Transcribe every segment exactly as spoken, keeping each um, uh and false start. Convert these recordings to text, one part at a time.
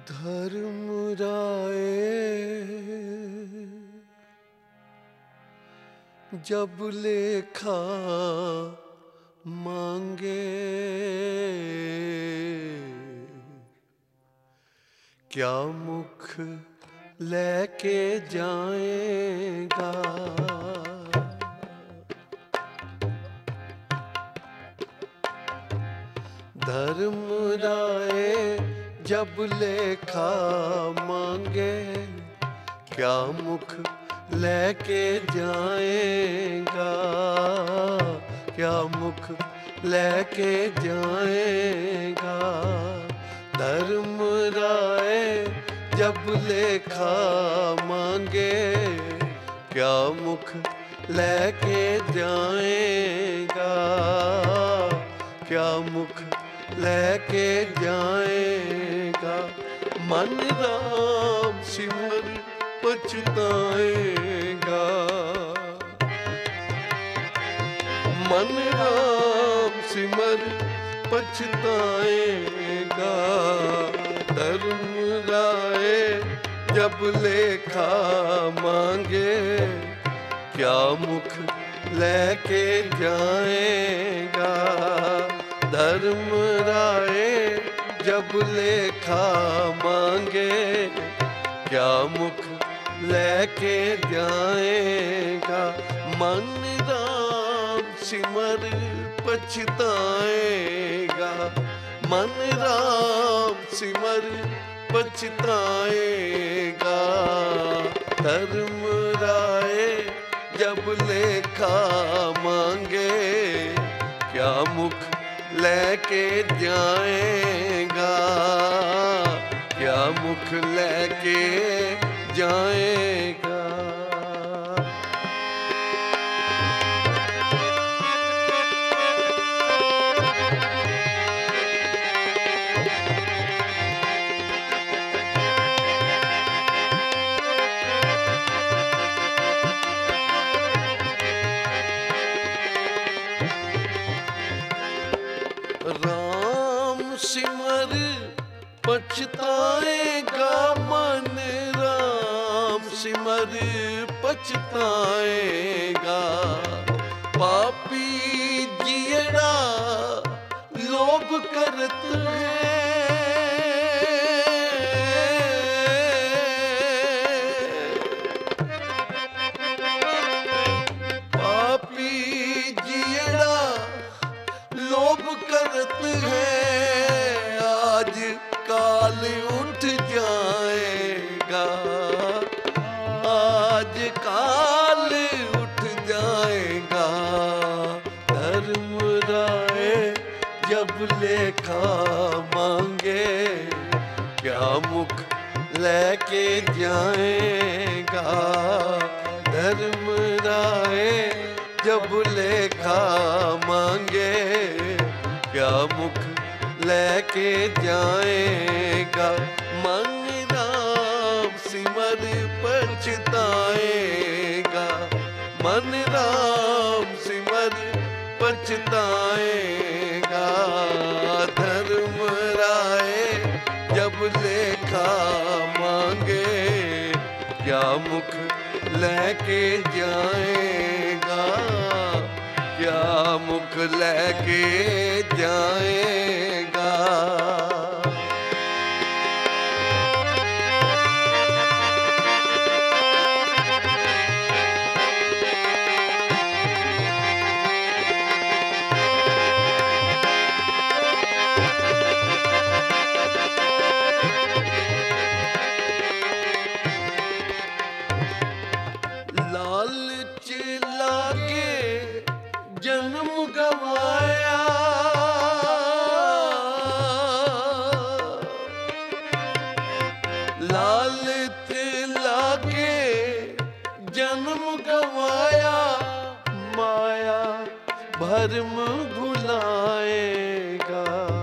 धर्मराय जब लेखा मांगे, क्या मुख लेके जाएगा। धर्मराय जब लेखा मांगे, क्या मुख लेके जाएगा। क्या मुख लेके जाएगा। धर्मराय जब लेखा मांगे, क्या मुख लेके जाएगा। क्या मुख लेके जाएगा। मन राम सिमर पछताएगा। मन राम सिमर पछताएगा। धर्मराय जब लेखा मांगे, क्या मुख लेके जाएगा। धर्मराय जब लेखा मांगे, क्या मुख लेके जाएगा। मन राम सिमर पछताएगा। मन राम सिमर पछताएगा। धर्मराय जब लेखा मांगे, क्या मुख लेके जाएगा। क्या मुख लेके जाएगा। राम सिमर पछताएगा। मन राम सिमर पछताएगा। पापी जियड़ा लोभ करत है। पापी जियड़ा लोभ करत है। आज काल उठ जाएगा। आज काल उठ जाएगा। धर्मराय जब लेखा मांगे, क्या मुख लेके जाएगा। धर्मराय जब लेखा मांगे, क्या मुख लेके जाएगा। मन राम सिमर पछताएगा। मन राम सिमर पछताएगा। धर्मराय जब लेखा मांगे, क्या मुख लेके जाएगा। क्या मुख लेके जाएगा। लालच लागे जन्म गवाया। लालच लागे जन्म गवाया। माया भरम भुलाएगा।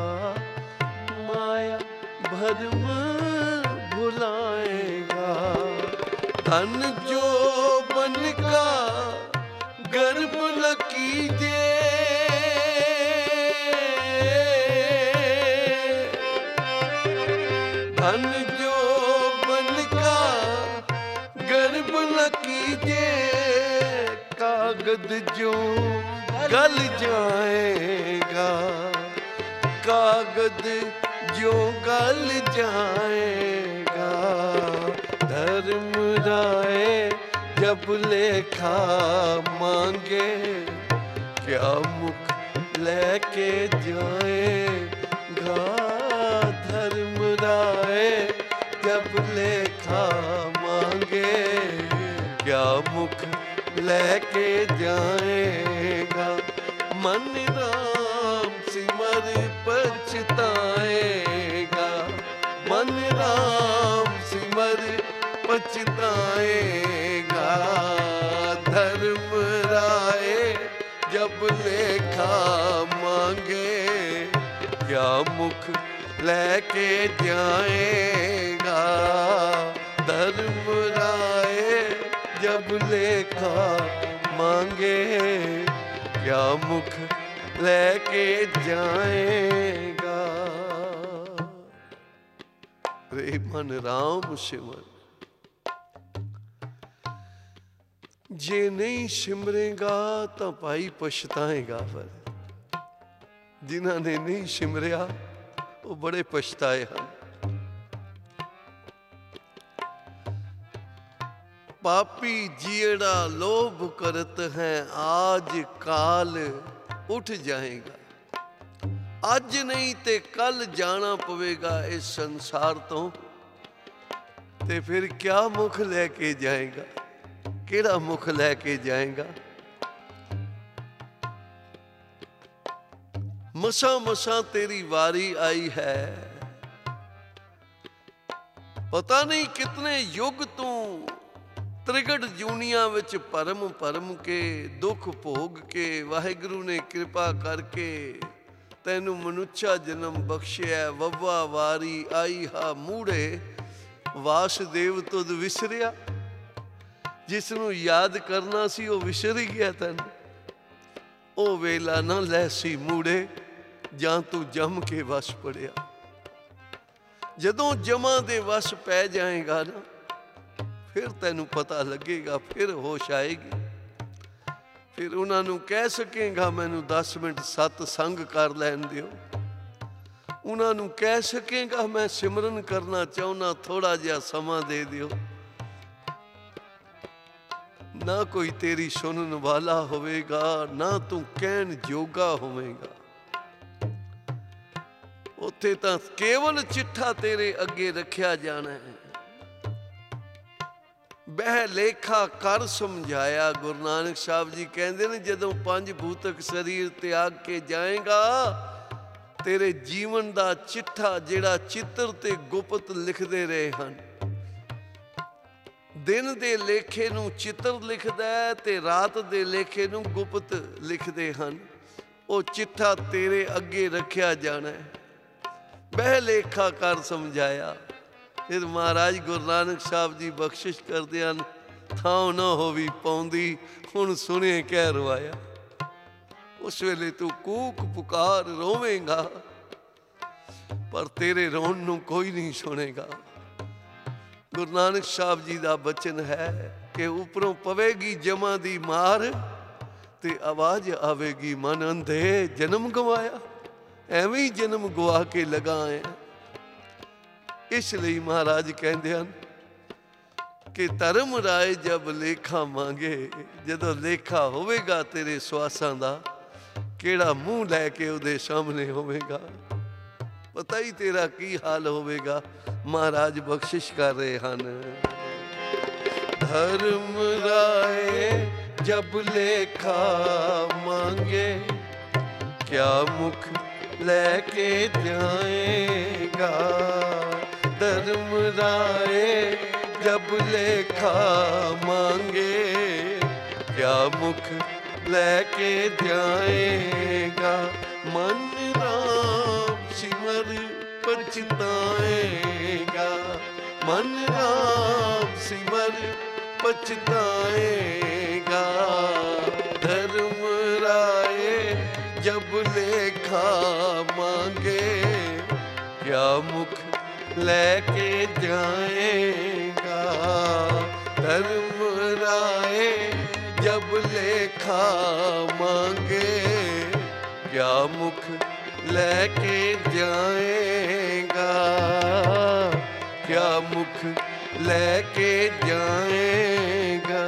माया भरम भुलाएगा। धन जो बन का गर्भ न कीजे। धन कागज जो गल जाएगा, कागज जो गल जाएगा। धर्म राय जब लेखा मांगे, क्या मुख लेके जाएगा। धर्म राय जब लेखा मांगे, क्या मुख लेके जाएगा। मन राम सिमर पछताएगा, मन राम सिमर पछताएगा। धर्म राय जब लेखा मांगे, क्या मुख लेके जाएगा। धर्म राय जब लेखा मांगे, क्या मुख लेके जाएगा। रे मन राम सिमर, जे नहीं सिमरेगा तो भाई पछताएगा। पर जिन्हां ने नहीं सिमरिया वो बड़े पछताए हैं। पापी जियड़ा लोभ करत हैं, आज काल उठ जाएगा। आज नहीं ते कल जाना पवेगा इस संसार तो, ते फिर क्या मुख लेके जाएगा, केड़ा मुख लेके जाएगा। मसा मसा तेरी वारी आई है, पता नहीं कितने युग तू त्रिगढ़ जूनिया विच परम परम के दुख भोग के वाहिगुरु ने कृपा करके तैनू मनुष्या जन्म बख्शिया। वव्वा वारी आई हा मूढ़े, वासुदेव तुद विसरिया। जिसनू याद करना सी वो विसर ही गया तैन। ओ वेला ना लैसी मूढ़े, जां तू जम के वस पड़िया। जदों जमा दे वस पै जाएगा ना, फिर तैनू पता लगेगा, फिर होश आएगी। फिर उन्होंने कह सकेगा मैनू दस मिनट सतसंग कर लैन दिओ। उन्होंने कह सकेगा मैं सिमरन करना चाहना, थोड़ा जिहा समा दे दिओ। ना कोई तेरी सुनन वाला होवेगा, ना तू कहन जोगा होवेगा। उत्थे तां केवल चिट्ठा तेरे अगे रखिया जाना है। बह लेखा कर समझाया। गुरु नानक साहब जी कहते ने जदों पंज भूतक शरीर त्याग के जाएगा, तेरे जीवन दा चिट्ठा जेड़ा चित्र ते गुप्त लिखते रहे हैं। दिन दे लेखे नूं चित्र लिखदा है ते रात दे लेखे नूं गुप्त लिखते हैं। वो चिट्ठा तेरे अगे रखिया जाना है। बह लेखा कर समझाया। फिर महाराज गुरु नानक साहब जी बख्शिश करते हैं, थां ना होवी पौंदी, हुण सुने कह रवाया। उस वेले तू कूक पुकार रोवेगा, पर तेरे रोन नूं कोई नहीं सुनेगा। गुरु नानक साहब जी का बचन है कि उपरों पवेगी जमा दी मार, ते आवाज आवेगी मन अंधे जन्म गवाया। एवें ही जन्म गवा के लगा है। इसलिए महाराज कहते हैं कि धर्म राय जब लेखा मांगे, जदों लेखा होवेगा तेरे श्वासां दा, केड़ा मुंह लैके उहदे सामने होवेगा, पता ही तेरा की हाल होवेगा। महाराज बख्शिश कर रहे हैं। धर्म राय जब लेखा मांगे, क्या मुख लेके जाएगा। धर्म राय जब लेखा मांगे, क्या मुख लेके जाएगा। मन राम सिमर पछताएगा, मन राम सिमर पछताएगा। धर्म राय जब लेखा मांगे, क्या मुख लेके जाएगा। धर्म राय जब जब लेखा मांगे, क्या मुख लेके जाएगा, क्या मुख लेके जाएगा।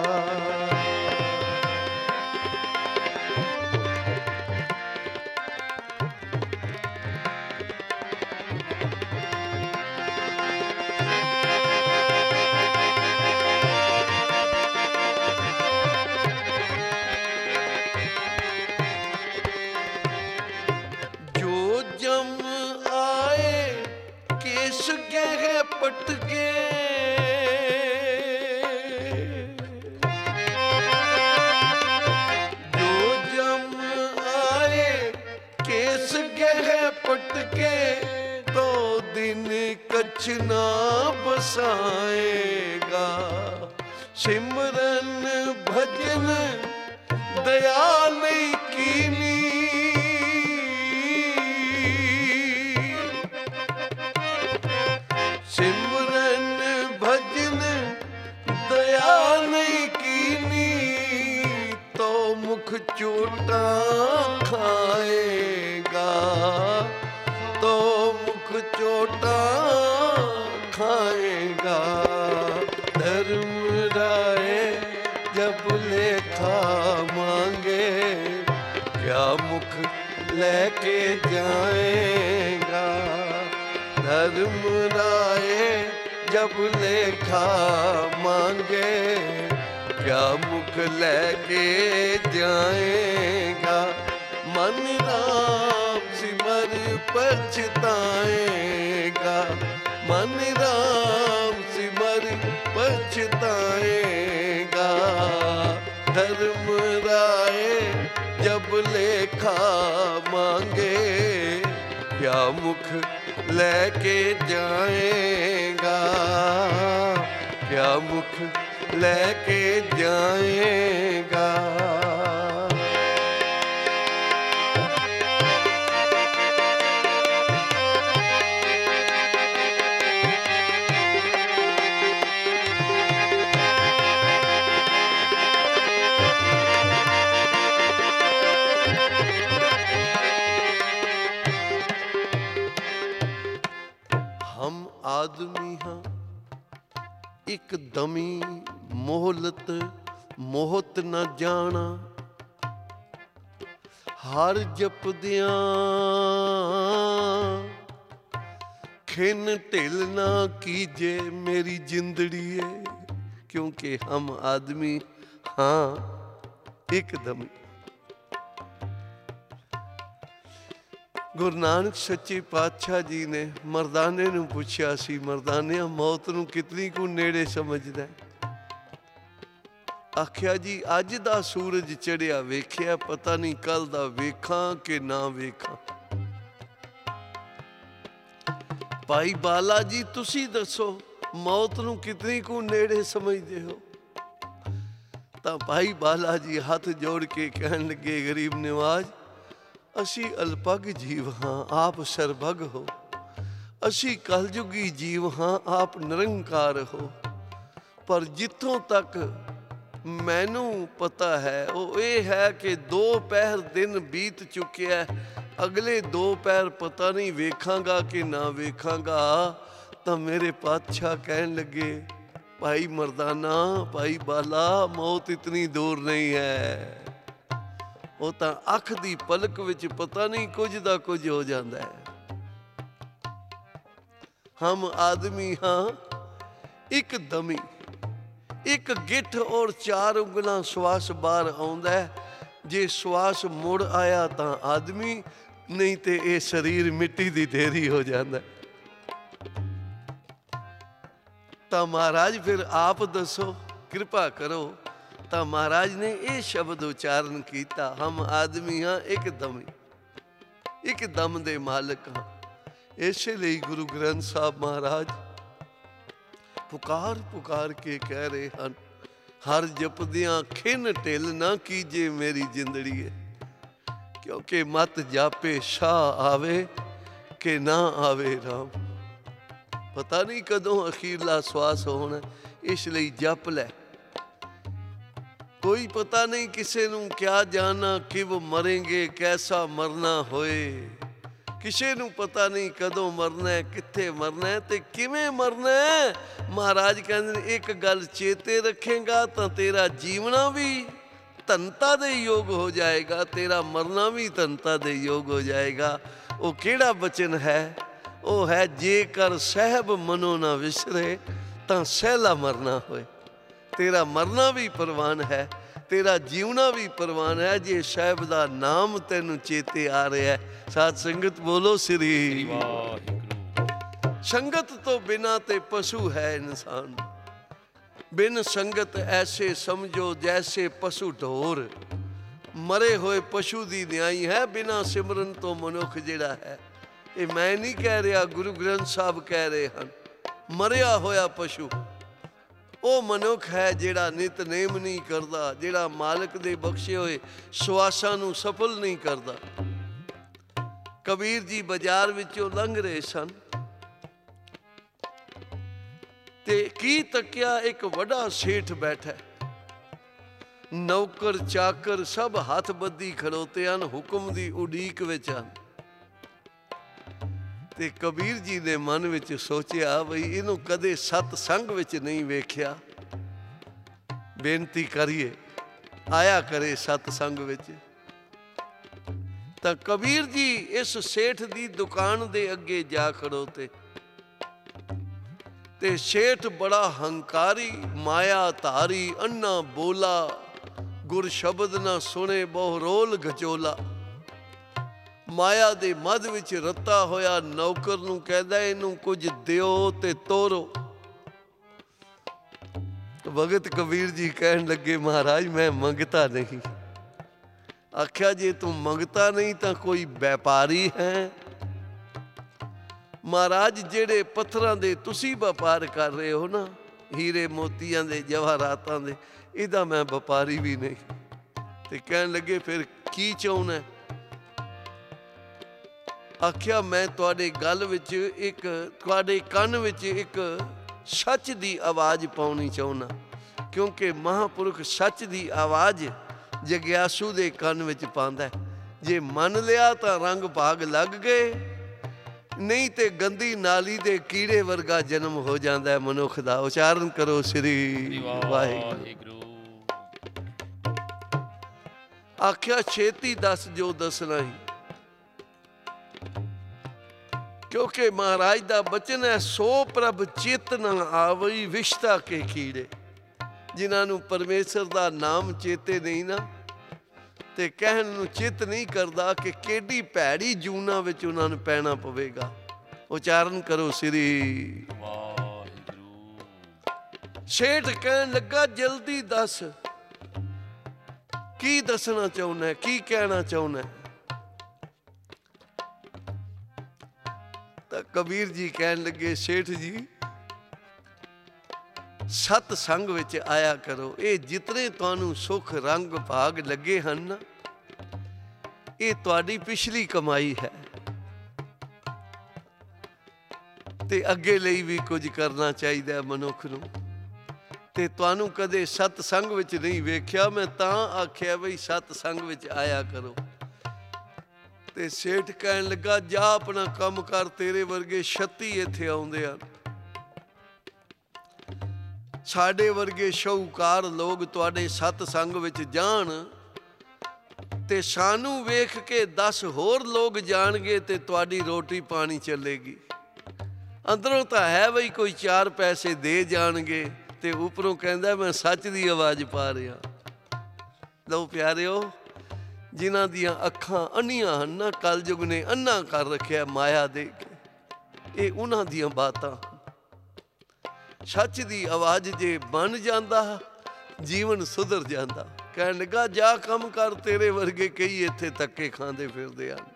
पटके जो जम आए केस गह पटके, तो दिन कछ ना बसाएगा। सिमरन भजन दया नहीं कीनी, सिमरन भजन दया नहीं कीनी, तो मुख चोटा खाएगा, तो मुख चोटा खाएगा। धर्म राय जब लेखा मांगे, क्या मुख लेके जाएगा। धर्म राय जब लेखा मांगे, क्या मुख लेके जाएगा। मन राम सिमर पछताएगा, मन राम सिमर पछताएगा। धर्म राय जब लेखा मांगे, क्या मुख लेके जाएगा, क्या मुख लेके जाएगा। हम आदमी हाँ एक दमी, मोहलत मोहत न जाना। हर जपदियां खिन ढिल ना कीजे मेरी जिंदड़ी है, क्योंकि हम आदमी हाँ एक दमी। गुरु नानक सच्चे पातशाह जी ने मरदाने नूं पुछया सी, मरदानिया मौत नूं कितनी कु नेड़े समझदा है? आख्या जी अज दा सूरज चढ़िया वेख्या, पता नहीं कल दा वेखां कि ना वेखां। भाई बाला जी तुसी दसो मौत नूं कितनी कु नेड़े समझदे हो? तां भाई बाला जी हाथ जोड़ के कहन लगे, गरीब निवाज असी अल्पग जीव हाँ, आप सरभग हो। असी कलयुगी जीव हाँ, आप निरंकार हो। पर जिथों तक मैनू पता है वो ये है कि दो पहर दिन बीत चुके हैं, अगले दो पहर पता नहीं वेखांगा कि ना वेखांगा। तो मेरे पातशाह कहन लगे, भाई मर्दाना भाई बाला मौत इतनी दूर नहीं है, वो तो अख दी पलक विच पता नहीं कुछ दा कुछ हो जाता है। हम आदमी हाँ एक दमी, एक गिठ और चार उंगलां श्वास बाहर आउंदा है। जे श्वास मुड़ आया तो आदमी, नहीं तो ये शरीर मिट्टी दी ढेरी हो जाता है। तो महाराज फिर आप दसो, कृपा करो। तो महाराज ने ये शब्द उच्चारण किया, हम आदमी हाँ एक दमी, एक दम दे मालिक हाँ। इसलिए गुरु ग्रंथ साहब महाराज पुकार पुकार के कह रहे हैं, हर जपदियां खिन ढिल ना कीजे मेरी जिंदड़ी है, क्योंकि मत जापे शाह आवे के ना आवे राम। पता नहीं कदों अखीरला श्वास होना, इसलिए जप लै। ਕੋਈ ਪਤਾ ਨਹੀਂ ਕਿਸੇ ਨੂੰ ਕਿਆ ਜਾਣਾ ਕਿਵ ਮਰੇਂਗੇ ਕੈਸਾ ਮਰਨਾ ਹੋਏ। ਕਿਸੇ ਨੂੰ ਪਤਾ ਨਹੀਂ ਕਦੋਂ ਮਰਨਾ ਹੈ, ਕਿੱਥੇ ਮਰਨਾ ਹੈ ਤੇ ਕਿਵੇਂ ਮਰਨਾ ਹੈ। ਮਹਾਰਾਜ ਕਹਿੰਦੇ ਨੇ ਇੱਕ ਗੱਲ ਚੇਤੇ ਰੱਖੇਗਾ ਤਾਂ ਤੇਰਾ ਜੀਵਣਾ ਵੀ ਧਨਤਾ ਦੇ ਯੋਗ ਹੋ ਜਾਏਗਾ, ਤੇਰਾ ਮਰਨਾ ਵੀ ਧਨਤਾ ਦੇ ਯੋਗ ਹੋ ਜਾਏਗਾ। ਉਹ ਕਿਹੜਾ ਬਚਨ ਹੈ? ਉਹ ਹੈ ਜੇਕਰ ਸਹਿਬ ਮਨੋ ਨਾ ਵਿਸਰੇ ਤਾਂ ਸਹਿਲਾ ਮਰਨਾ ਹੋਏ। ਤੇਰਾ ਮਰਨਾ ਵੀ ਪ੍ਰਵਾਨ ਹੈ, ਤੇਰਾ ਜੀਵਣਾ ਵੀ ਪ੍ਰਵਾਨ ਹੈ ਜੇ ਸਾਹਿਬ ਦਾ ਨਾਮ ਤੈਨੂੰ ਚੇਤੇ ਆ ਰਿਹਾ ਹੈ। ਸਾਧ ਸੰਗਤ ਬੋਲੋ ਸ੍ਰੀ ਵਾਹਿਗੁਰੂ। ਸੰਗਤ ਤੋਂ ਬਿਨਾਂ ਤੇ ਪਸ਼ੂ ਹੈ ਇਨਸਾਨ। ਬਿਨ ਸੰਗਤ ਐਸੇ ਸਮਝੋ ਜੈਸੇ ਪਸ਼ੂ ਢੋਰ। ਮਰੇ ਹੋਏ ਪਸ਼ੂ ਦੀ ਨਿਆਈ ਹੈ ਬਿਨਾਂ ਸਿਮਰਨ ਤੋਂ ਮਨੁੱਖ ਜਿਹੜਾ ਹੈ। ਇਹ ਮੈਂ ਨਹੀਂ ਕਹਿ ਰਿਹਾ, ਗੁਰੂ ਗ੍ਰੰਥ ਸਾਹਿਬ ਕਹਿ ਰਹੇ ਹਨ। ਮਰਿਆ ਹੋਇਆ ਪਸ਼ੂ ਉਹ ਮਨੁੱਖ ਹੈ ਜਿਹੜਾ ਨਿਤਨੇਮ ਨਹੀਂ ਕਰਦਾ, ਜਿਹੜਾ ਮਾਲਕ ਦੇ ਬਖਸ਼ੇ ਹੋਏ ਸਵਾਸਾਂ ਨੂੰ ਸਫਲ ਨਹੀਂ ਕਰਦਾ। ਕਬੀਰ ਜੀ ਬਾਜ਼ਾਰ ਵਿੱਚੋਂ ਲੰਘ ਰਹੇ ਸਨ ਤੇ ਕੀ ਤੱਕਿਆ, ਇੱਕ ਵੱਡਾ ਸੇਠ ਬੈਠਾ, ਨੌਕਰ ਚਾਕਰ ਸਭ ਹੱਥ ਬੱਧੀ ਖਲੋਤੇ ਹਨ, ਹੁਕਮ ਦੀ ਉਡੀਕ ਵਿੱਚ ਹਨ। ਤੇ ਕਬੀਰ ਜੀ ਨੇ ਮਨ ਵਿੱਚ ਸੋਚਿਆ ਬਈ ਇਹਨੂੰ ਕਦੇ ਸਤ ਸੰਗ ਵਿੱਚ ਨਹੀਂ ਵੇਖਿਆ, ਬੇਨਤੀ ਕਰੀਏ ਆਇਆ ਕਰੇ ਸਤ ਸੰਗ ਵਿੱਚ। ਤਾਂ ਕਬੀਰ ਜੀ ਇਸ ਸੇਠ ਦੀ ਦੁਕਾਨ ਦੇ ਅੱਗੇ ਜਾ ਖੜੋਤੇ ਤੇ ਸੇਠ ਬੜਾ ਹੰਕਾਰੀ, ਮਾਇਆ ਧਾਰੀ, ਅੰਨਾ ਬੋਲਾ, ਗੁਰ ਸ਼ਬਦ ਨਾ ਸੁਣੇ ਬਹੁ ਰੋਲ ਗਚੋਲਾ। ਮਾਇਆ ਦੇ ਮੱਧ ਵਿੱਚ ਰੱਤਾ ਹੋਇਆ ਨੌਕਰ ਨੂੰ ਕਹਿੰਦਾ ਇਹਨੂੰ ਕੁਝ ਦਿਓ ਤੇ ਤੋਰੋ। ਭਗਤ ਕਬੀਰ ਜੀ ਕਹਿਣ ਲੱਗੇ ਮਹਾਰਾਜ ਮੈਂ ਮੰਗਤਾ ਨਹੀਂ। ਆਖਿਆ ਜੇ ਤੂੰ ਮੰਗਤਾ ਨਹੀਂ ਤਾਂ ਕੋਈ ਵਪਾਰੀ ਹੈ? ਮਹਾਰਾਜ ਜਿਹੜੇ ਪੱਥਰਾਂ ਦੇ ਤੁਸੀਂ ਵਪਾਰ ਕਰ ਰਹੇ ਹੋ ਨਾ, ਹੀਰੇ ਮੋਤੀਆਂ ਦੇ, ਜਵਾਹਰਾਤਾਂ ਦੇ, ਇਹਦਾ ਮੈਂ ਵਪਾਰੀ ਵੀ ਨਹੀਂ। ਤੇ ਕਹਿਣ ਲੱਗੇ ਫਿਰ ਕੀ ਚਾਹੁੰਦਾ? ਆਖਿਆ ਮੈਂ ਤੁਹਾਡੇ ਗੱਲ ਵਿੱਚ ਇੱਕ, ਤੁਹਾਡੇ ਕੰਨ ਵਿੱਚ ਇੱਕ ਸੱਚ ਦੀ ਆਵਾਜ਼ ਪਾਉਣੀ ਚਾਹੁੰਦਾ, ਕਿਉਂਕਿ ਮਹਾਂਪੁਰਖ ਸੱਚ ਦੀ ਆਵਾਜ਼ ਜਗਿਆਸੂ ਦੇ ਕੰਨ ਵਿੱਚ ਪਾਉਂਦਾ। ਜੇ ਮੰਨ ਲਿਆ ਤਾਂ ਰੰਗ ਭਾਗ ਲੱਗ ਗਏ, ਨਹੀਂ ਤੇ ਗੰਦੀ ਨਾਲੀ ਦੇ ਕੀੜੇ ਵਰਗਾ ਜਨਮ ਹੋ ਜਾਂਦਾ ਹੈ ਮਨੁੱਖ ਦਾ। ਉਚਾਰਨ ਕਰੋ ਸ੍ਰੀ ਵਾਹਿਗੁਰੂ। ਆਖਿਆ ਛੇਤੀ ਦੱਸ ਜੋ ਦੱਸਣਾ ਹੀ, ਕਿਉਂਕਿ ਮਹਾਰਾਜ ਦਾ ਬਚਨ ਹੈ ਸੋ ਪ੍ਰਭ ਚਿਤ ਨਾ ਆਵਈ ਵਿਸ਼ਤਾ ਕੇ ਕੀੜੇ। ਜਿਨ੍ਹਾਂ ਨੂੰ ਪਰਮੇਸ਼ਰ ਦਾ ਨਾਮ ਚੇਤੇ ਨਹੀਂ ਨਾ, ਤੇ ਕਹਿਣ ਨੂੰ ਚਿੱਤ ਨਹੀਂ ਕਰਦਾ ਕਿ ਕਿਹੜੀ ਭੈੜੀ ਜੂਨਾ ਵਿੱਚ ਉਹਨਾਂ ਨੂੰ ਪੈਣਾ ਪਵੇਗਾ। ਉਚਾਰਨ ਕਰੋ ਸ੍ਰੀ ਵਾਹਿਗੁਰੂ। ਸੇਠ ਕਹਿਣ ਲੱਗਾ ਜਲਦੀ ਦੱਸ, ਕੀ ਦੱਸਣਾ ਚਾਹੁੰਦਾ, ਕੀ ਕਹਿਣਾ ਚਾਹੁੰਦਾ? ਤਾਂ ਕਬੀਰ ਜੀ ਕਹਿਣ ਲੱਗੇ ਸੇਠ ਜੀ ਸਤ ਸੰਗ ਵਿੱਚ ਆਇਆ ਕਰੋ। ਇਹ ਜਿਤਨੇ ਤੁਹਾਨੂੰ ਸੁੱਖ ਰੰਗ ਭਾਗ ਲੱਗੇ ਹਨ ਨਾ, ਇਹ ਤੁਹਾਡੀ ਪਿਛਲੀ ਕਮਾਈ ਹੈ ਤੇ ਅੱਗੇ ਲਈ ਵੀ ਕੁਝ ਕਰਨਾ ਚਾਹੀਦਾ ਹੈ ਮਨੁੱਖ ਨੂੰ। ਤੇ ਤੁਹਾਨੂੰ ਕਦੇ ਸਤ ਸੰਗ ਵਿੱਚ ਨਹੀਂ ਵੇਖਿਆ, ਮੈਂ ਤਾਂ ਆਖਿਆ ਬਈ ਸਤ ਸੰਗ ਵਿੱਚ ਆਇਆ ਕਰੋ। ਤੇ ਸੇਠ ਕਹਿਣ ਲੱਗਾ ਜਾ ਆਪਣਾ ਕੰਮ ਕਰ, ਤੇਰੇ ਵਰਗੇ ਛੱਤੀ ਇੱਥੇ ਆਉਂਦੇ ਹਨ। ਸਾਡੇ ਵਰਗੇ ਸ਼ੌਕਾਰ ਲੋਕ ਤੁਹਾਡੇ ਸਤ ਸੰਗ ਵਿੱਚ ਜਾਣ ਤੇ ਸਾਨੂੰ ਵੇਖ ਕੇ ਦਸ ਹੋਰ ਲੋਕ ਜਾਣਗੇ ਤੇ ਤੁਹਾਡੀ ਰੋਟੀ ਪਾਣੀ ਚੱਲੇਗੀ। ਅੰਦਰੋਂ ਤਾਂ ਹੈ ਬਈ ਕੋਈ ਚਾਰ ਪੈਸੇ ਦੇ ਜਾਣਗੇ ਤੇ ਉੱਪਰੋਂ ਕਹਿੰਦਾ ਮੈਂ ਸੱਚ ਦੀ ਆਵਾਜ਼ ਪਾ ਰਿਹਾ। ਲਓ ਪਿਆਰਿਓ, ਜਿਨ੍ਹਾਂ ਦੀਆਂ ਅੱਖਾਂ ਅੰਨੀਆਂ ਹਨ ਨਾ, ਕਲਯੁਗ ਨੇ ਅੰਨਾ ਕਰ ਰੱਖਿਆ ਮਾਇਆ ਦੇ ਕੇ, ਇਹ ਉਹਨਾਂ ਦੀਆਂ ਬਾਤਾਂ। ਸੱਚ ਦੀ ਆਵਾਜ਼ ਜੇ ਬਣ ਜਾਂਦਾ ਜੀਵਨ ਸੁਧਰ ਜਾਂਦਾ। ਕਹਿਣ ਲੱਗਾ ਜਾ ਕੰਮ ਕਰ, ਤੇਰੇ ਵਰਗੇ ਕਈ ਇੱਥੇ ਧੱਕੇ ਖਾਂਦੇ ਫਿਰਦੇ ਹਨ।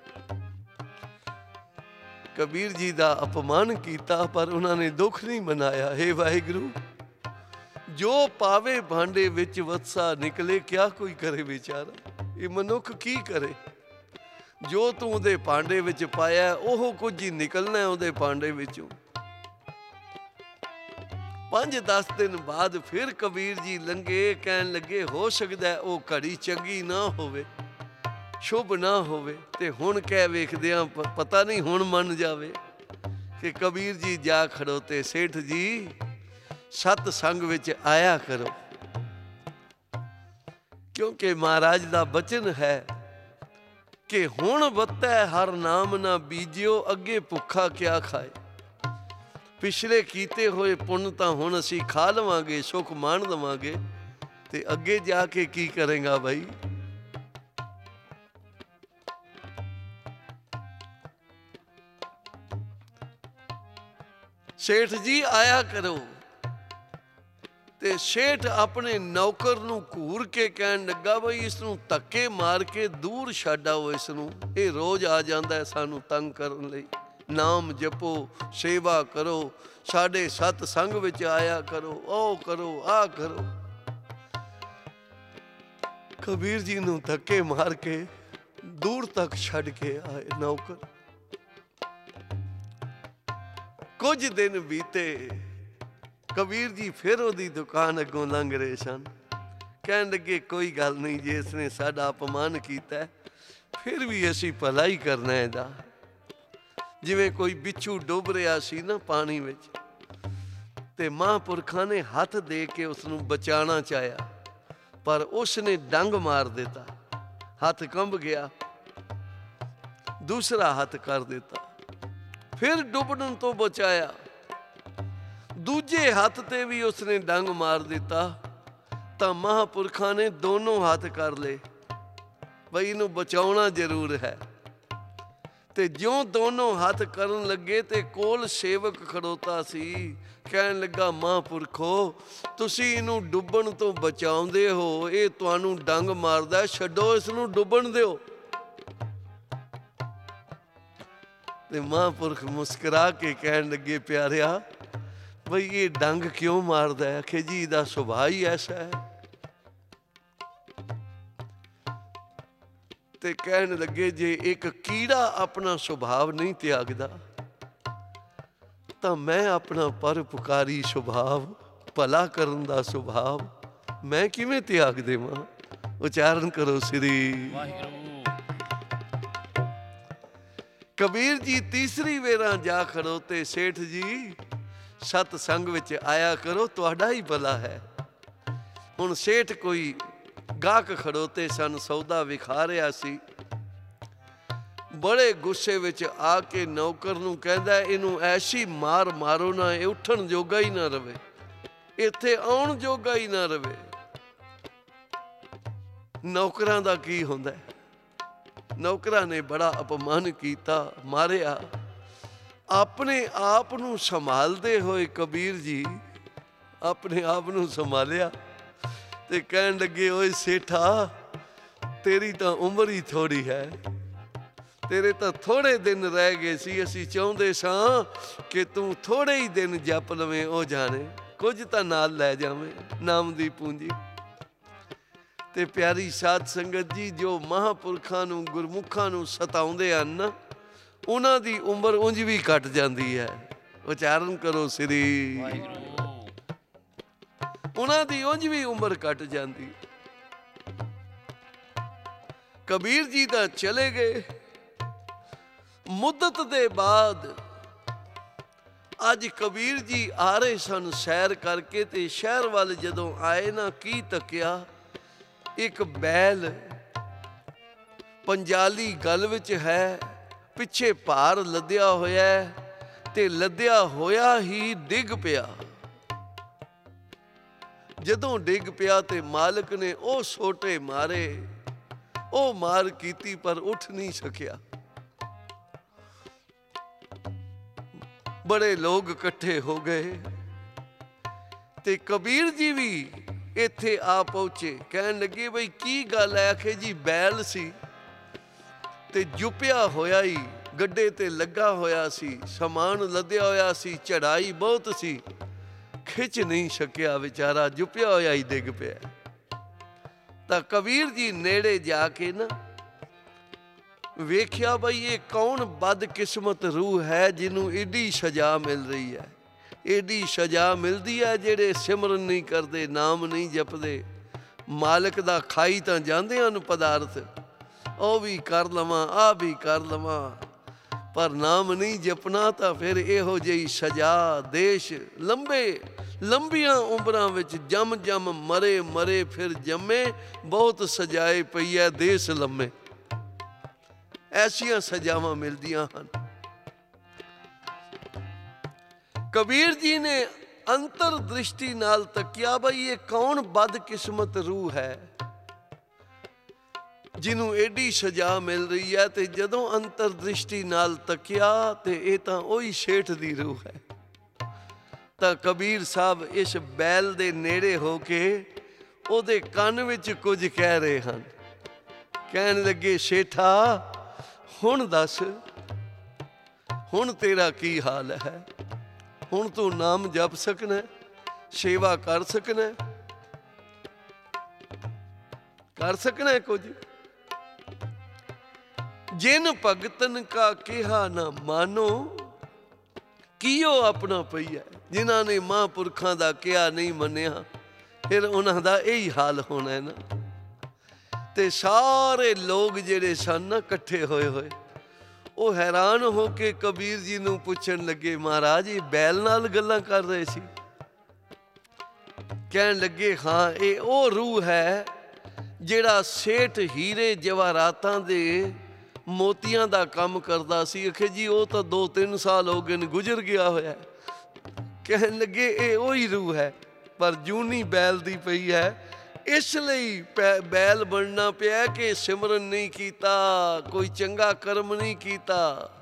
ਕਬੀਰ ਜੀ ਦਾ ਅਪਮਾਨ ਕੀਤਾ ਪਰ ਉਹਨਾਂ ਨੇ ਦੁੱਖ ਨਹੀਂ ਮਨਾਇਆ। ਹੇ ਵਾਹਿਗੁਰੂ, ਜੋ ਪਾਵੇ ਭਾਂਡੇ ਵਿੱਚ ਵਤਸਾ ਨਿਕਲੇ, ਕਿਆ ਕੋਈ ਕਰੇ ਵਿਚਾਰਾ। ਇਹ ਮਨੁੱਖ ਕੀ ਕਰੇ? ਜੋ ਤੂੰ ਉਹਦੇ ਭਾਂਡੇ ਵਿੱਚ ਪਾਇਆ ਉਹ ਕੁਝ ਹੀ ਨਿਕਲਣਾ ਉਹਦੇ ਭਾਂਡੇ ਵਿੱਚੋਂ। ਪੰਜ ਦਸ ਦਿਨ ਬਾਅਦ ਫਿਰ ਕਬੀਰ ਜੀ ਲੰਘੇ, ਕਹਿਣ ਲੱਗੇ ਹੋ ਸਕਦਾ ਉਹ ਘੜੀ ਚੰਗੀ ਨਾ ਹੋਵੇ, ਸ਼ੁਭ ਨਾ ਹੋਵੇ, ਤੇ ਹੁਣ ਕਹਿ ਵੇਖਦਿਆਂ ਪਤਾ ਨਹੀਂ ਹੁਣ ਮੰਨ ਜਾਵੇ ਕਿ ਕਬੀਰ ਜੀ ਜਾ ਖੜੋਤੇ, ਸੇਠ ਜੀ ਸਤ ਸੰਗ ਵਿੱਚ ਆਇਆ ਕਰੋ, ਕਿਉਂਕਿ ਮਹਾਰਾਜ ਦਾ ਬਚਨ ਹੈ ਕਿ ਹੁਣ ਵੱਤੈ ਹਰ ਨਾਮ ਨਾ ਬੀਜਿਓ, ਅੱਗੇ ਭੁੱਖਾ ਕਿਆ ਖਾਏ। ਪਿਛਲੇ ਕੀਤੇ ਹੋਏ ਪੁੰਨ ਤਾਂ ਹੁਣ ਅਸੀਂ ਖਾ ਲਵਾਂਗੇ, ਸੁੱਖ ਮਾਣ ਲਵਾਂਗੇ, ਤੇ ਅੱਗੇ ਜਾ ਕੇ ਕੀ ਕਰੇਗਾ ਬਾਈ। ਸੇਠ ਜੀ ਆਇਆ ਕਰੋ। ਤੇ ਸੇਠ ਆਪਣੇ ਨੌਕਰ ਨੂੰ ਘੂਰ ਕੇ ਕਹਿਣ ਲੱਗਾ ਬਈ ਇਸ ਨੂੰ ਧੱਕੇ ਮਾਰ ਕੇ ਦੂਰ ਛੱਡ ਆਓ, ਇਸ ਨੂੰ, ਇਹ ਰੋਜ਼ ਆ ਜਾਂਦਾ ਹੈ ਸਾਨੂੰ ਤੰਗ ਕਰਨ ਲਈ। ਨਾਮ ਜਪੋ, ਸੇਵਾ ਕਰੋ, ਸਾਡੇ ਸਤ ਸੰਗ ਵਿੱਚ ਆਇਆ ਕਰੋ, ਉਹ ਕਰੋ, ਆਹ ਕਰੋ। ਕਬੀਰ ਜੀ ਨੂੰ ਧੱਕੇ ਮਾਰ ਕੇ ਦੂਰ ਤੱਕ ਛੱਡ ਕੇ ਆਏ ਨੌਕਰ। ਕੁਝ ਦਿਨ ਬੀਤੇ, ਕਬੀਰ ਜੀ ਫਿਰ ਉਹਦੀ ਦੁਕਾਨ ਅੱਗੋਂ ਲੰਘ ਰਹੇ ਸਨ। ਕਹਿਣ ਲੱਗੇ ਕੋਈ ਗੱਲ ਨਹੀਂ, ਜੇ ਇਸਨੇ ਸਾਡਾ ਅਪਮਾਨ ਕੀਤਾ ਫਿਰ ਵੀ ਅਸੀਂ ਭਲਾ ਹੀ ਕਰਨਾ ਇਹਦਾ। ਜਿਵੇਂ ਕੋਈ ਬਿੱਛੂ ਡੁੱਬ ਰਿਹਾ ਸੀ ਨਾ ਪਾਣੀ ਵਿੱਚ, ਤੇ ਮਹਾਂਪੁਰਖਾਂ ਨੇ ਹੱਥ ਦੇ ਕੇ ਉਸ ਨੂੰ ਬਚਾਉਣਾ ਚਾਹਿਆ, ਪਰ ਉਸ ਨੇ ਡੰਗ ਮਾਰ ਦਿੱਤਾ, ਹੱਥ ਕੰਬ ਗਿਆ, ਦੂਸਰਾ ਹੱਥ ਕਰ ਦਿੱਤਾ, ਫਿਰ ਡੁੱਬਣ ਤੋਂ ਬਚਾਇਆ, ਦੂਜੇ ਹੱਥ ਤੇ ਵੀ ਉਸਨੇ ਡੰਗ ਮਾਰ ਦਿੱਤਾ, ਤਾਂ ਮਹਾਂਪੁਰਖਾਂ ਨੇ ਦੋਨੋਂ ਹੱਥ ਕਰ ਲਏ ਬਈ ਇਹਨੂੰ ਬਚਾਉਣਾ ਜ਼ਰੂਰ ਹੈ। ਤੇ ਜਿਉਂ ਦੋਨੋਂ ਹੱਥ ਕਰਨ ਲੱਗੇ ਤੇ ਕੋਲ ਸੇਵਕ ਖੜੋਤਾ ਸੀ, ਕਹਿਣ ਲੱਗਾ ਮਹਾਂਪੁਰਖੋ ਤੁਸੀਂ ਇਹਨੂੰ ਡੁੱਬਣ ਤੋਂ ਬਚਾਉਂਦੇ ਹੋ, ਇਹ ਤੁਹਾਨੂੰ ਡੰਗ ਮਾਰਦਾ, ਛੱਡੋ ਇਸ ਨੂੰ ਡੁੱਬਣ ਦਿਓ। ਤੇ ਮਹਾਂਪੁਰਖ ਮੁਸਕਰਾ ਕੇ ਕਹਿਣ ਲੱਗੇ ਪਿਆਰਿਆ ਬਈ ਇਹ ਡੰਗ ਕਿਉਂ ਮਾਰਦਾ ਹੈ? ਆਖੇ ਜੀ ਇਹਦਾ ਸੁਭਾਅ ਹੀ ਐਸਾ ਹੈ। ਤੇ ਕਹਿਣ ਲੱਗੇ ਜੇ ਇੱਕ ਕੀੜਾ ਆਪਣਾ ਸੁਭਾਅ ਨਹੀਂ ਤਿਆਗਦਾ ਤਾਂ ਮੈਂ ਆਪਣਾ ਪਰਉਪਕਾਰੀ ਸੁਭਾਅ, ਭਲਾ ਕਰਨ ਦਾ ਸੁਭਾਅ ਮੈਂ ਕਿਵੇਂ ਤਿਆਗ ਦੇਵਾਂ? ਉਚਾਰਨ ਕਰੋ ਸ੍ਰੀ ਵਾਹਿਗੁਰੂ। ਕਬੀਰ ਜੀ ਤੀਸਰੀ ਵੇਰਾਂ ਜਾ ਖੜੋਤੇ, ਸੇਠ ਜੀ ਸਤ ਸੰਗ ਵਿੱਚ ਆਇਆ ਕਰੋ, ਤੁਹਾਡਾ ਹੀ ਭਲਾ ਹੈ। ਹੁਣ ਸੇਠ ਕੋਈ ਗਾਹਕ ਖੜੋਤੇ ਸਨ, ਸੌਦਾ ਵਿਖਾ ਰਿਹਾ ਸੀ, ਬੜੇ ਗੁੱਸੇ ਵਿੱਚ ਆ ਕੇ ਨੌਕਰ ਨੂੰ ਕਹਿੰਦਾ ਇਹਨੂੰ ਐਸੀ ਮਾਰ ਮਾਰੋ ਨਾ ਇਹ ਉੱਠਣ ਜੋਗਾ ਹੀ ਨਾ ਰਵੇ, ਇੱਥੇ ਆਉਣ ਜੋਗਾ ਹੀ ਨਾ ਰਵੇ। ਨੌਕਰਾਂ ਦਾ ਕੀ ਹੁੰਦਾ, ਨੌਕਰਾਂ ਨੇ ਬੜਾ ਅਪਮਾਨ ਕੀਤਾ, ਮਾਰਿਆ। ਆਪਣੇ ਆਪ ਨੂੰ ਸੰਭਾਲਦੇ ਹੋਏ ਕਬੀਰ ਜੀ ਆਪਣੇ ਆਪ ਨੂੰ ਸੰਭਾਲਿਆ ਤੇ ਕਹਿਣ ਲੱਗੇ ਓਏ ਸੇਠਾ ਤੇਰੀ ਤਾਂ ਉਮਰ ਹੀ ਥੋੜੀ ਹੈ, ਤੇਰੇ ਤਾਂ ਥੋੜੇ ਦਿਨ ਰਹਿ ਗਏ ਸੀ, ਅਸੀਂ ਚਾਹੁੰਦੇ ਸਾਂ ਕਿ ਤੂੰ ਥੋੜੇ ਹੀ ਦਿਨ ਜਪ ਲਵੇਂ, ਉਹ ਜਾਣੇ ਕੁਝ ਤਾਂ ਨਾਲ ਲੈ ਜਾਵੇਂ ਨਾਮ ਦੀ ਪੂੰਜੀ। ਤੇ ਪਿਆਰੀ ਸਾਧ ਸੰਗਤ ਜੀ, ਜੋ ਮਹਾਂਪੁਰਖਾਂ ਨੂੰ ਗੁਰਮੁਖਾਂ ਨੂੰ ਸਤਾਉਂਦੇ ਹਨ ਨਾ, ਉਹਨਾਂ ਦੀ ਉਮਰ ਉਂਝ ਵੀ ਘਟ ਜਾਂਦੀ ਹੈ। ਉਚਾਰਨ ਕਰੋ ਸ੍ਰੀ ਵਾਹਿਗੁਰੂ। ਉਹਨਾਂ ਦੀ ਉਂਝ ਵੀ ਉਮਰ ਘਟ ਜਾਂਦੀ। ਕਬੀਰ ਜੀ ਤਾਂ ਚਲੇ ਗਏ। ਮੁੱਦਤ ਦੇ ਬਾਅਦ ਅੱਜ ਕਬੀਰ ਜੀ ਆ ਰਹੇ ਸਨ ਸੈਰ ਕਰਕੇ, ਤੇ ਸ਼ਹਿਰ ਵੱਲ ਜਦੋਂ ਆਏ ਨਾ, ਕੀ ਤੱਕਿਆ, ਇੱਕ ਬੈਲ ਪੰਜਾਲੀ ਗਲ ਵਿੱਚ ਹੈ, ਪਿੱਛੇ ਭਾਰ ਲੱਦਿਆ ਹੋਇਆ, ਤੇ ਲੱਦਿਆ ਹੋਇਆ ਹੀ ਡਿੱਗ ਪਿਆ। ਜਦੋਂ ਡਿੱਗ ਪਿਆ ਤੇ ਮਾਲਕ ਨੇ ਉਹ ਸੋਟੇ ਮਾਰੇ, ਉਹ ਮਾਰ ਕੀਤੀ, ਪਰ ਉੱਠ ਨਹੀਂ ਸਕਿਆ। ਬੜੇ ਲੋਕ ਇਕੱਠੇ ਹੋ ਗਏ ਤੇ ਕਬੀਰ ਜੀ ਵੀ ਇੱਥੇ ਆ ਪਹੁੰਚੇ। ਕਹਿਣ ਲੱਗੇ ਬਈ ਕੀ ਗੱਲ ਹੈ? ਆਖੇ ਜੀ ਬੈਲ ਸੀ ਤੇ ਜੁਪਿਆ ਹੋਇਆ ਹੀ ਗੱਡੇ ਤੇ ਲੱਗਾ ਹੋਇਆ ਸੀ, ਸਮਾਨ ਲੱਦਿਆ ਹੋਇਆ ਸੀ, ਚੜਾਈ ਬਹੁਤ ਸੀ, ਖਿੱਚ ਨਹੀਂ ਸਕਿਆ, ਵਿਚਾਰਾ ਜੁਪਿਆ ਹੋਇਆ ਹੀ ਡਿੱਗ ਪਿਆ। ਤਾਂ ਕਬੀਰ ਜੀ ਨੇੜੇ ਜਾ ਕੇ ਨਾ ਵੇਖਿਆ ਬਈ ਇਹ ਕੌਣ ਬਦਕਿਸਮਤ ਰੂਹ ਹੈ ਜਿਹਨੂੰ ਏਡੀ ਸਜ਼ਾ ਮਿਲ ਰਹੀ ਹੈ। एडी सजा मिलती है जेड़े सिमरन नहीं करते, नाम नहीं जपते। मालिक दा खाई तां जांदे हन पदार्थ, ओ भी कर लवां आ भी कर लवां, पर नाम नहीं जपना तां फिर इहो ਜਿਹੀ सजा। देश लंबे लंबियां उम्रां विच जम जम मरे मरे फिर जम्मे, बहुत सजाए पई है देश लम्मे। ऐसियां सजावां मिलदियां हन। कबीर जी ने अंतर दृष्टि नाल तकिया, बई ये कौन बदकिस्मत रूह है जिन्हों एडी सजा मिल रही है। ते जदों अंतर दृष्टि नाल तकिया ते ये तां ओही सेठ दी रूह है। तां कबीर साहब इस बैल दे नेड़े हो के ओदे कंन विच कुछ कह रहे हैं। कहन लगे, सेठा हुण दस, हुण तेरा की हाल है? हुण तू नाम जप सकना, सेवा कर सकना, कर सकना कुछ। जिन भगतन का कहा ना मानो, कियो अपना पई है। जिन्हां ने महापुरखां दा कहा नहीं मन्निया, फिर उन्हां दा यही हाल होना है ना। ते सारे लोग जेड़े सन ना इकट्ठे होए होए, वो हैरान हो के कबीर जी नूं पुछण लगे, महाराज ये बैल नाल गल्लां कर रहे सी? कहन लगे, हाँ ये वो रूह है जेड़ा सेठ हीरे जवाहरातां दे मोतियां दा काम करदा सी। आखे जी वो तो दो तीन साल हो गए गुजर गया होया। कहन लगे, ये वही रूह है, पर जूनी बैल दी पई है। इसलिए बैल बनना पिया कि सिमरन नहीं कीता, कोई चंगा कर्म नहीं कीता।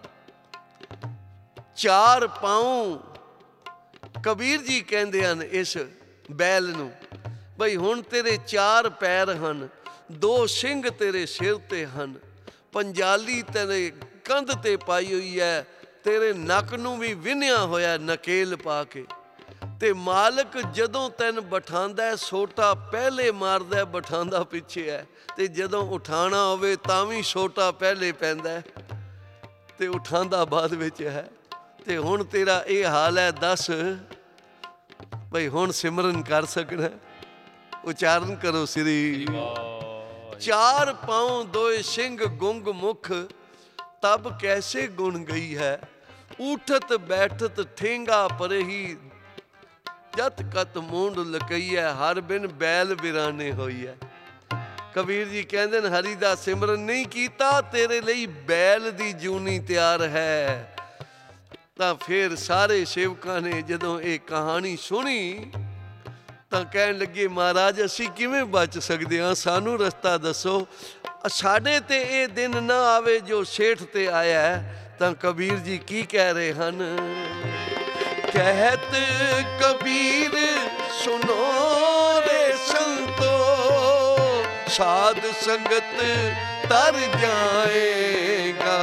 चार पाँव कबीर जी कहते हैं इस बैल नूं, बई हुण तेरे चार पैर हन, दो सिंह तेरे सिर ते हन, पंजाली तेरे कंध ते पाई हुई है, तेरे नक नूं भी विन्निया होया नकेल पा के। ते मालिक जदों तैन बिठांदा है, सोटा पहले मारदा है, बिठांदा पिछे है। ते जदों उठाना होवे तां भी सोटा पहले पैंदा है ते उठांदा बाद विच है। ते हुण तेरा ये हाल है, दस भई हुण सिमरन कर सकना? उचारण करो श्री। चार पाँव दोए सिंह गुंग मुख, तब कैसे गुण गई है। उठत बैठत ठेंगा परही, जत कत मूंड लकईया, हर बिन बैल बिराने होई है। कबीर जी कहते हैं, हरि दा सिमरन नहीं कीता, तेरे लिए बैल दी जूनी तैयार है। तां फिर सारे सेवकां ने जदों ये कहानी सुनी तां कहन लगे, महाराज असी किवें बच सकते हाँ, सानू रस्ता दसो, साडे ते ये दिन ना आवे जो सेठ ते आया है। तां कबीर जी की कह रहे हैं? कहत कबीर सुनो रे संतो, साध संगत तर जाएगा,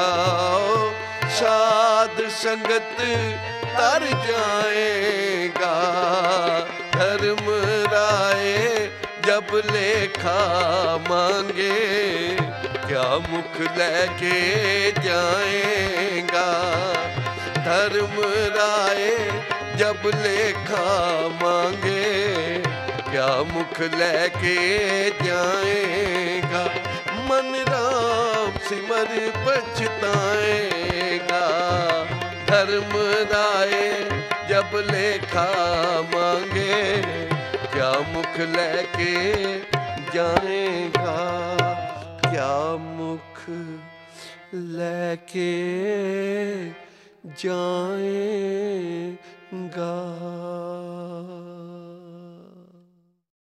साध संगत तर जाएगा। धर्म राय जब लेखा मांगे, क्या मुख लेके जाएगा। धर्म राय जब लेखा मांगे, क्या मुख लेके जाएगा। मन राम सिमर पछताएगा, धर्म राय जब लेखा मांगे, क्या मुख लेके जाएगा। क्या मुख लेके जाएगा।